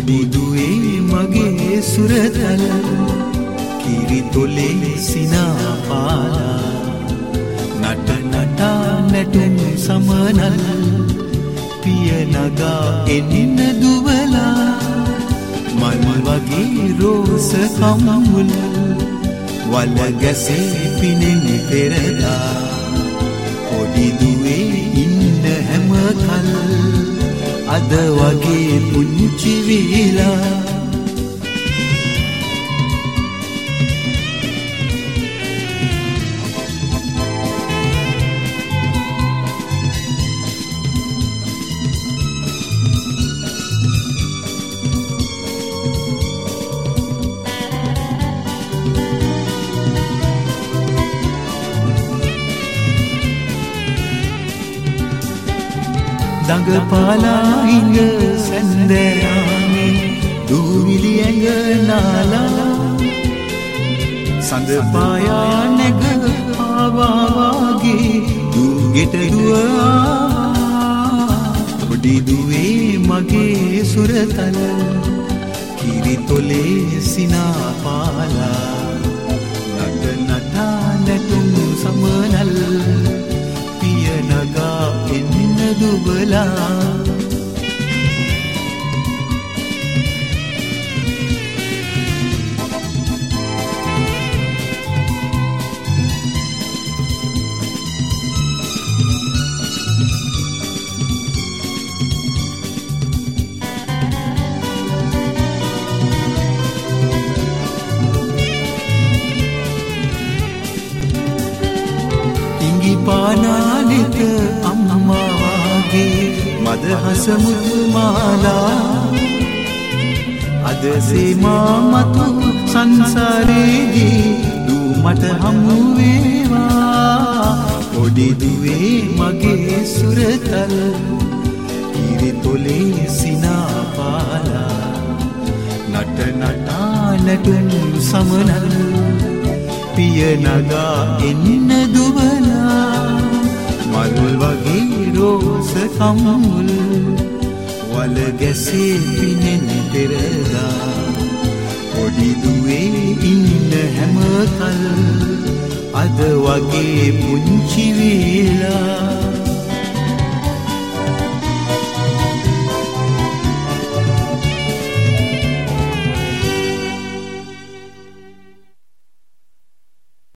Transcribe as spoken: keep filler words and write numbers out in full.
පොඩි දුවේ මගේ සුරතල කිරි තොලේ සිනා පාලා නට නටා නැටුම් සමනල් පිය නගා එන්න දුවලා මල් වගේ රෝස කම්මුල වල ගැසේ පිනෙන් පෙරදා පොඩි දුවේ ඉන්න හැම කල් අද වගේ පුංචි වේලා දඟපාලා ඉඟ සැන්දෑයානේ දූවිලි ඇඟ නාලා සඳ පායා නැග ආවාගේ දුගෙට දුවා පොඩි දුවේ මගේ සුරතල කිරි තොලේ සිනා පාලා නට නටා නැටුම් සමනල් පිය නගා එන්න දුබලා ඉඟි පානානෙත අම්මාගේ මද හසමුතු මාලා අද සීමා මතු සංසාරේදී දූ මට හමු වේවා පොඩි දුවේ මගේ සුරතල කිරි තොලේ සිනා පාලා නට නටා නැටුම් සමනල් පිය නගා එන්න දුබලා මල් වගේ රෝස කම්මුල් වල ගැසේ පිනෙන් පෙරදා පොඩි දුවේ ඉන්න හැම කල් අද වගේ පුංචි වේ